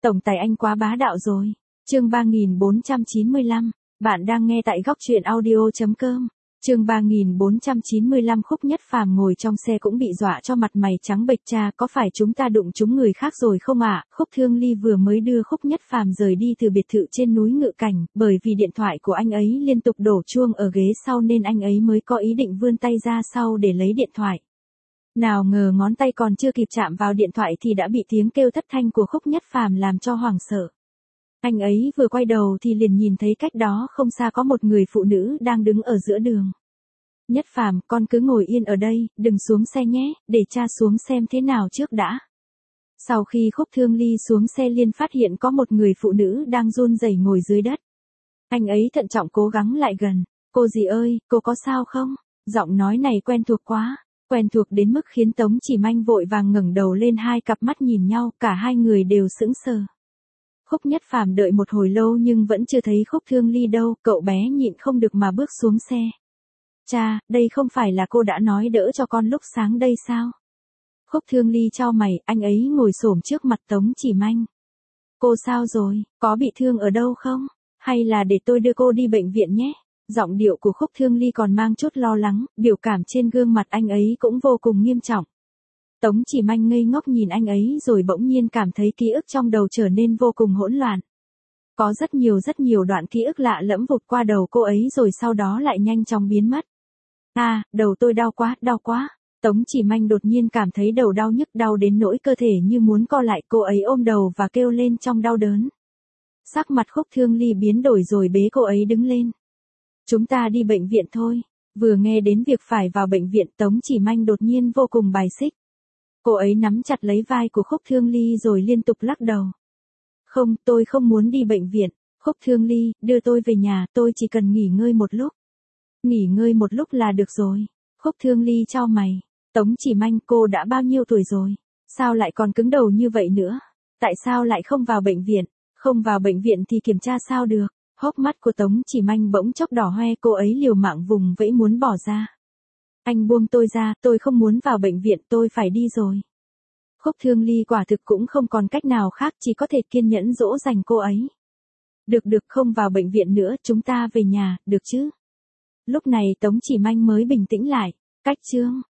Tổng tài anh quá bá đạo rồi. Chương 3495, bạn đang nghe tại góc truyện audio.com. Chương 3495 Khúc Nhất Phàm ngồi trong xe cũng bị dọa cho mặt mày trắng bệch. Cha, có phải chúng ta đụng trúng người khác rồi không ạ? Khúc Thương Ly vừa mới đưa Khúc Nhất Phàm rời đi từ biệt thự trên núi Ngự Cảnh, bởi vì điện thoại của anh ấy liên tục đổ chuông ở ghế sau nên anh ấy mới có ý định vươn tay ra sau để lấy điện thoại. Nào ngờ ngón tay còn chưa kịp chạm vào điện thoại thì đã bị tiếng kêu thất thanh của Khúc Nhất Phàm làm cho hoảng sợ. Anh ấy vừa quay đầu thì liền nhìn thấy cách đó không xa có một người phụ nữ đang đứng ở giữa đường. Nhất Phàm, con cứ ngồi yên ở đây, đừng xuống xe nhé, để cha xuống xem thế nào trước đã. Sau khi Khúc Thương Ly xuống xe liền phát hiện có một người phụ nữ đang run rẩy ngồi dưới đất. Anh ấy thận trọng cố gắng lại gần. Cô dì ơi, cô có sao không? Giọng nói này quen thuộc quá. Quen thuộc đến mức khiến Tống Chỉ Manh vội vàng ngẩng đầu lên, hai cặp mắt nhìn nhau, cả hai người đều sững sờ. Khúc Nhất Phàm đợi một hồi lâu nhưng vẫn chưa thấy Khúc Thương Ly đâu, cậu bé nhịn không được mà bước xuống xe. Cha, đây không phải là cô đã nói đỡ cho con lúc sáng đây sao? Khúc Thương Ly chau mày, anh ấy ngồi xổm trước mặt Tống Chỉ Manh. Cô sao rồi, có bị thương ở đâu không? Hay là để tôi đưa cô đi bệnh viện nhé? Giọng điệu của Khúc Thương Ly còn mang chút lo lắng, biểu cảm trên gương mặt anh ấy cũng vô cùng nghiêm trọng. Tống Chỉ Manh ngây ngốc nhìn anh ấy rồi bỗng nhiên cảm thấy ký ức trong đầu trở nên vô cùng hỗn loạn. Có rất nhiều đoạn ký ức lạ lẫm vụt qua đầu cô ấy rồi sau đó lại nhanh chóng biến mất. Đầu tôi đau quá. Tống Chỉ Manh đột nhiên cảm thấy đầu đau nhức, đau đến nỗi cơ thể như muốn co lại, cô ấy ôm đầu và kêu lên trong đau đớn. Sắc mặt Khúc Thương Ly biến đổi rồi bế cô ấy đứng lên. Chúng ta đi bệnh viện thôi. Vừa nghe đến việc phải vào bệnh viện, Tống Chỉ Manh đột nhiên vô cùng bài xích. Cô ấy nắm chặt lấy vai của Khúc Thương Ly rồi liên tục lắc đầu. Không, tôi không muốn đi bệnh viện. Khúc Thương Ly, đưa tôi về nhà, tôi chỉ cần nghỉ ngơi một lúc. Nghỉ ngơi một lúc là được rồi. Khúc Thương Ly chau mày. Tống Chỉ Manh, cô đã bao nhiêu tuổi rồi? Sao lại còn cứng đầu như vậy nữa? Tại sao lại không vào bệnh viện? Không vào bệnh viện thì kiểm tra sao được? Hốc mắt của Tống Chỉ Manh bỗng chốc đỏ hoe, cô ấy liều mạng vùng vẫy muốn bỏ ra. Anh buông tôi ra, tôi không muốn vào bệnh viện, tôi phải đi rồi. Khúc Thương Ly quả thực cũng không còn cách nào khác, chỉ có thể kiên nhẫn dỗ dành cô ấy. Được, không vào bệnh viện nữa, chúng ta về nhà, được chứ? Lúc này Tống Chỉ Manh mới bình tĩnh lại. Cách chương